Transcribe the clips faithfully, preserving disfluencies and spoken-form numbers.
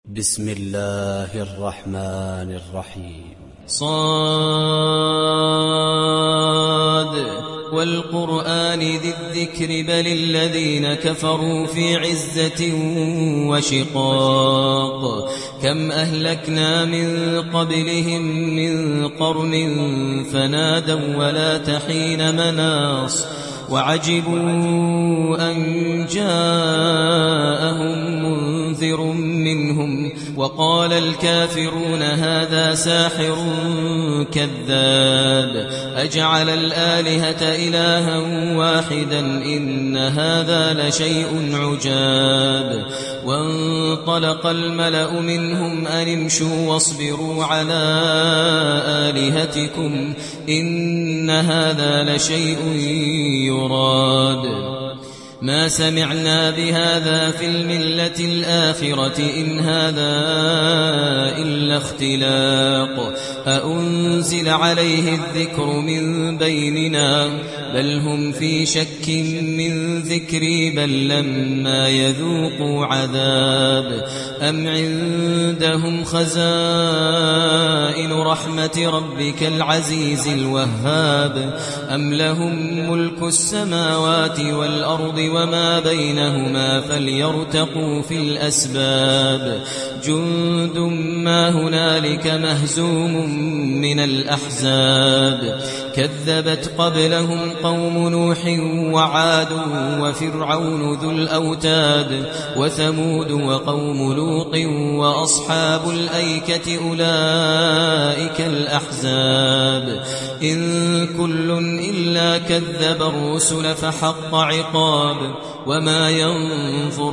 بسم الله الرحمن الرحيم. صاد والقرآن ذي الذكر بل الذين كفروا في عزة وشقاق كم أهلكنا من قبلهم من قرن فنادوا ولا تحين مناص وعجبوا أن جاءهم منذر منهم وقال الكافرون هذا ساحر كذاب أجعل الآلهة إلها واحدا إن هذا لشيء عجاب وانطلق الملأ منهم أن امشوا واصبروا على آلهتكم إن هذا لشيء يراد ما سمعنا بهذا في الملة الآخرة إن هذا إلا اختلاق أأنزل عليه الذكر من بيننا بل هم في شك من ذكري بل لما يذوقوا عذاب أم عندهم خزائن رحمة ربك العزيز الوهاب أم لهم ملك السماوات والأرض وما بينهما فليرتقوا في الأسباب جند ما هنالك مهزوم من الأحزاب كذبت قبلهم قوم نوح وعاد وفرعون ذو الأوتاد وثمود وقوم لوط وأصحاب الأيكة أولئك الأحزاب إن كل إلا كذب الرسل فحق عقاب وما ينظر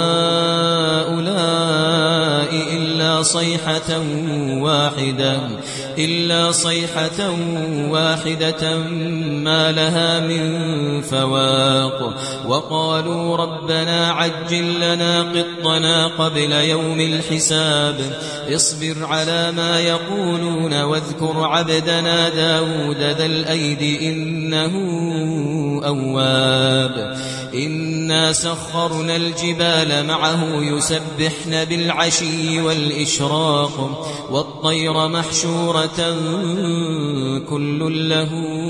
هؤلاء إلا صيحة واحدة إلا صيحة واحدة ما لها من فواق وقالوا ربنا عجل لنا قطنا قبل يوم الحساب اصبر على ما يقولون واذكر عبدنا داود ذا الأيد إنه أواب إنا سخرنا الجبال معه يسبحن بالعشي والإشراق والطير محشورة كل له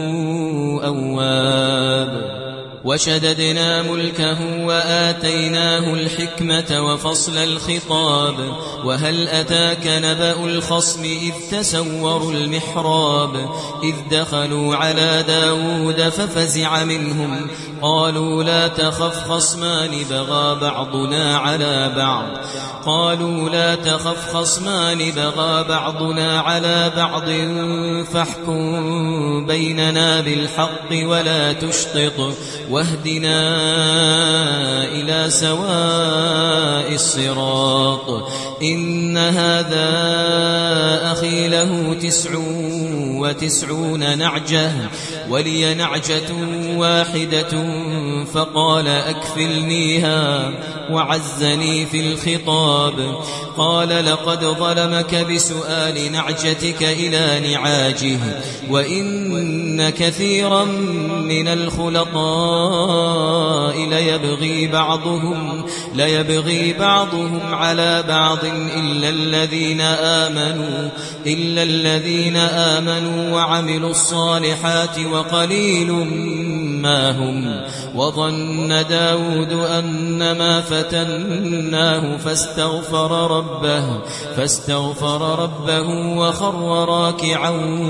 أواب وشددنا ملكه وآتيناه الحكمة وفصل الخطاب وهل أتاك نبأ الخصم إذ تسوروا المحراب إذ دخلوا على داود ففزع منهم قالوا لا تخف خصمان بغى بعضنا على بعض قالوا لا تخف خصمان بغى بعضنا على بعض فاحكم بيننا بالحق ولا تشطط واهدنا إلى سواء الصراط إن هذا أخي له تسع وتسعون نعجة ولي نعجة واحدة فقال أكفلنيها وعزني في الخطاب قال لقد ظلمك بسؤال نعجتك إلى نعاجه وإن كثيرا من الخلطاء ليبغي بعضهم ليبغي بعضهم على بعض إلا الذين آمنوا إلا الذين آمنوا وعملوا الصالحات وقليل ما هم وظن داود أنما فتناه فاستغفر ربه فاستغفر ربه وخر راكعا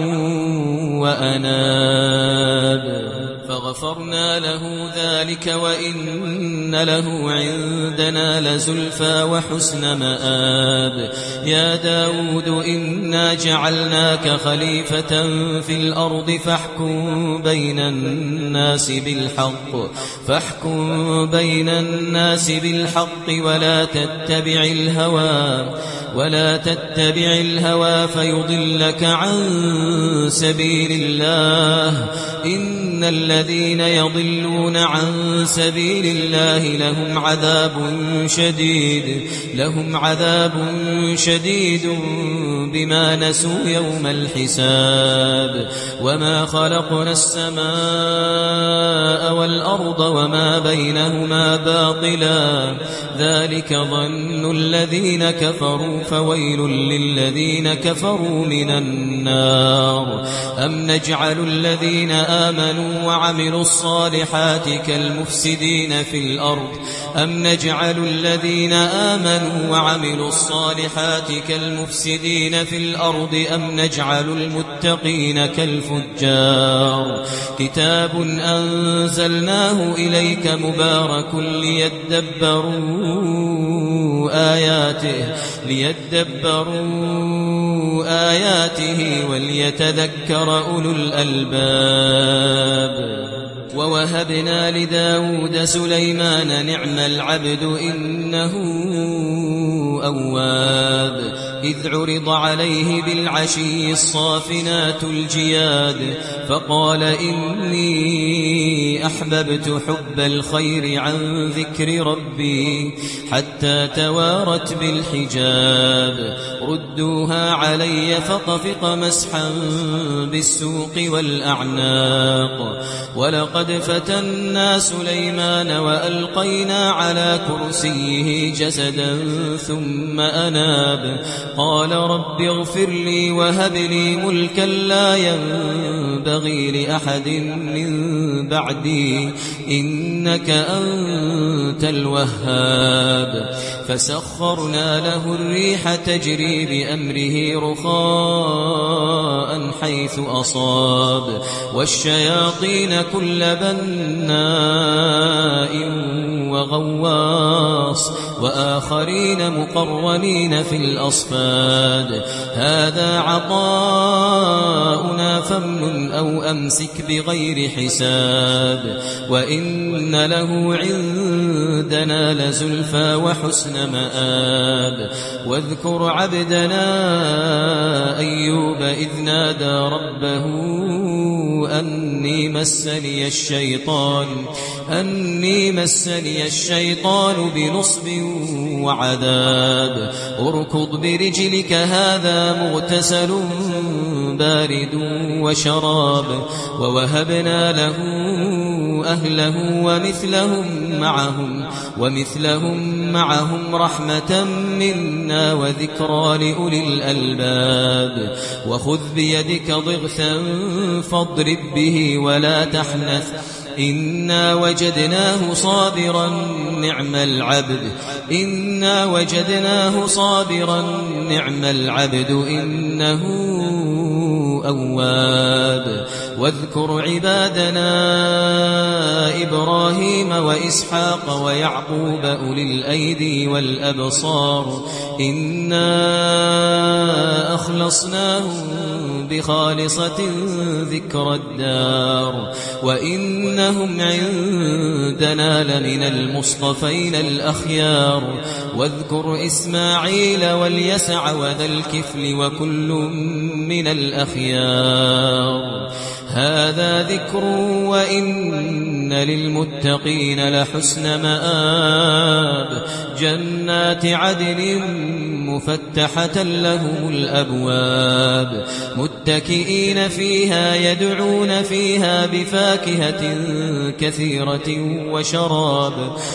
وأناب فغفرنا له ذلك وإن له عندنا لزلفى وحسن مآب يا داود إنا جعلناك خليفة في الأرض فاحكم بين الناس بالحق فاحكم بين الناس بالحق ولا تتبع الهوى ولا تتبع الهوى فيضلك عن سبيل الله إن الذين الذين يضلون عن سبيل الله لهم عذاب شديد لهم عذاب شديد بما نسوا يوم الحساب وما خلقنا السماء والأرض وما بينهما باطلا ذلك ظن الذين كفروا فويل للذين كفروا من النار أم نجعل الذين آمنوا وعملوا الصالحات كالمفسدين في الأرض أم نجعل الذين آمنوا وعملوا الصالحات كالمفسدين في الأرض أم نجعل المتقين كالفجار كتاب أنزلناه إليك مبارك ليدبروا آياته ليدبروا آياته وليتذكر أولو الألباب ووهبنا لداود سليمان نعم العبد إنه أواب إذ عرض عليه بالعشي الصافنات الجياد فقال إني أحببت حب الخير عن ذكر ربي حتى توارت بالحجاب ردوها علي فطفق مسحا بالسوق والأعناق ولقد فتنا سليمان وألقينا على كرسيه جسدا ثم أناب قال رب اغفر لي وهب لي ملكا لا ينبغي لأحد من بعدي إنك أنت الوهاب فسخرنا له الريح تجري بأمره رخاء حيث أصاب والشياطين كل بناء وغواص وآخرين مقرنين في الأصفاد هذا عطاؤنا فامنن أو أمسك بغير حساب وإن له عندنا لزلفى وحسن مآب واذكر عبدنا أيوب إذ نادى ربه أني مسني الشيطان أني مسني الشيطان بنصب وعذاب اركض برجلك هذا مغتسل بارد وشراب ووهبنا له أهله ومثلهم معهم ومثلهم معهم رحمة منا وذكرى لأولي الألباب وخذ بيدك ضغثا فاضرب به ولا تحنث إنا وجدناه صابرا نعم العبد إنا وجدناه صابرا نعم العبد إنه أواب واذكر عبادنا إبراهيم وإسحاق ويعقوب أولي الأيدي والأبصار إنا أخلصناهم بخالصة ذكر الدار وإنهم عندنا لمن المصطفين الأخيار واذكر إسماعيل واليسع وذا الكفل وكل من الأخيار هذا ذكر وإن للمتقين لحسن مآب جنات عدن مفتحة لهم الأبواب متكئين فيها يدعون فيها بفاكهة كثيرة وشراب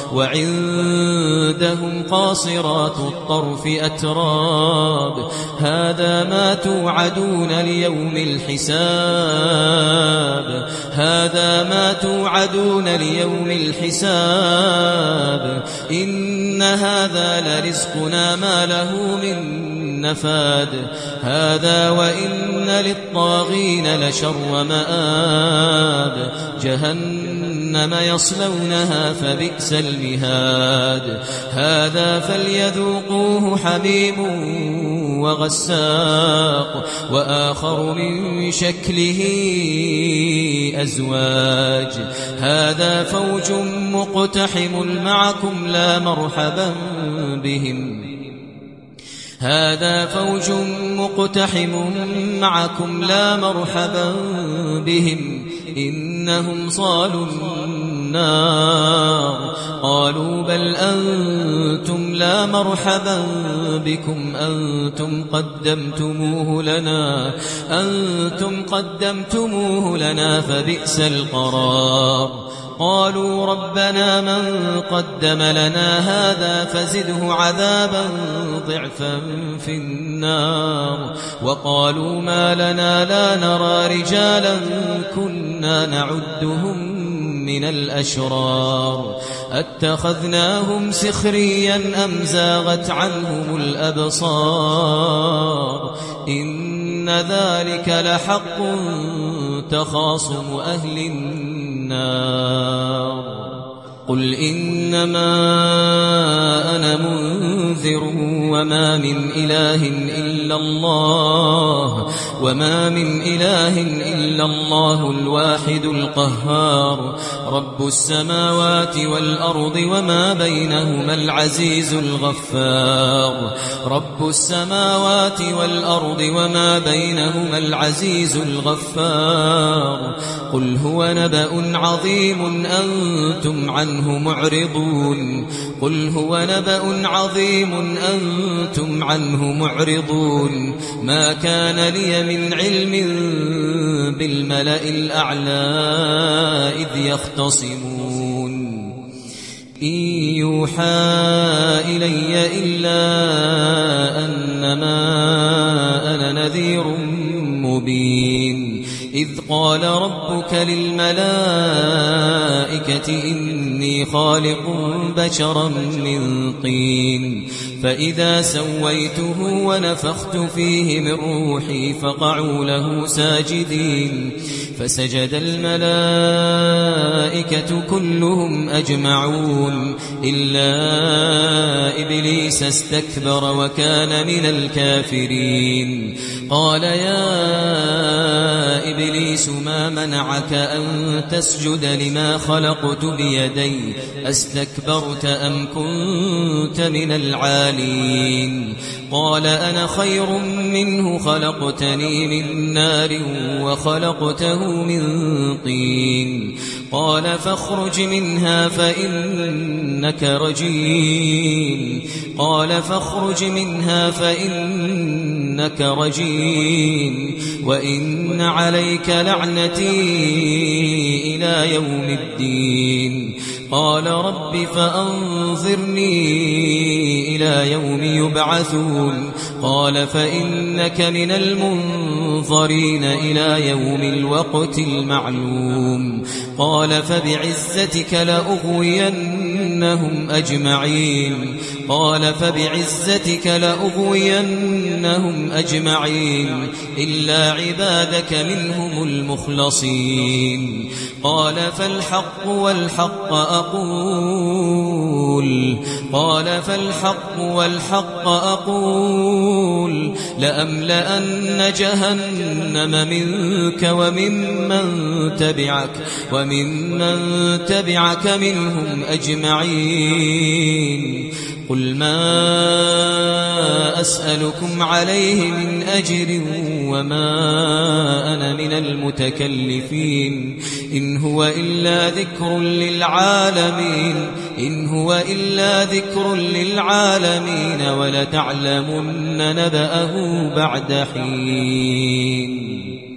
وعندهم قاصرات الطرف أتراب هذا ما توعدون ليوم الحساب هذا ما توعدون ليوم الحساب إن هذا لرزقنا ما له من نفاد هذا وإن للطاغين لشر مآب جهنم يصلونها فبئس المهاد هذا فليذوقوه حميم وغساق وآخر من شكله أزواج هذا فوج مقتحم معكم لا مرحبا بهم هذا فوج مقتحم معكم لا مرحبا بهم إن إنهم صالوا النار قالوا بل أنتم لا مرحبا بكم أنتم قدمتموه لنا أنتم قدمتموه لنا فبئس القرار قالوا ربنا من قدم لنا هذا فزده عذابا ضعفا في النار وقالوا ما لنا لا نرى رجالا كنا نعدهم من الأشرار أتخذناهم سخريا أم زاغت عنهم الأبصار إن ذلك لحق تخاصم أهل النار قل إنما أنا منذر وما من إله إلا الله وما من إله إلا الله الواحد القهار رب السماوات والأرض وما بينهما العزيز الغفار رب السماوات والأرض وما بينهما العزيز الغفار قل هو نبأ عظيم أنتم عنه معرضون قل هو نبأ عظيم أنتم عنه معرضون ما كان لي من علم بالملأ الأعلى إذ يختصمون إن يوحى إلي إلا أنما أنا نذير مبين إذ قال ربك للملائكة إني خالق بشرا من طين فإذا سويته ونفخت فيه من روحي فقعوا له ساجدين فسجد الملائكة كلهم أجمعون إلا إبليس استكبر وكان من الكافرين قال يا إبليس ما منعك أن تسجد لما خلقت بيدي أستكبرت أم كنت من العالين قال أنا خير منه خلقتني من نار وخلقته من طين قال فاخرج منها فإنك رجيم قال فاخرج منها فإنك رجيم وإن عليك لعنتي إلى يوم الدين قال رب فأنظرني إلى يوم يبعثون قال فإنك من المنظرين إلى يوم الوقت المعلوم قال فبعزتك لأغوينهم أجمعين قال فبعزتك لأغوينهم أجمعين إلا عبادك منهم المخلصين قال فالحق والحق أقول قال فالحق والحق أقول لأملأن جهنم منك وممن تبعك وممن تبعك منهم أجمعين قل ما أسألكم عليه من أجر وما أنا من المتكلفين إن هو إلا ذكر للعالمين إن هو إلا ذكر للعالمين ولتعلمن نبأه بعد حين.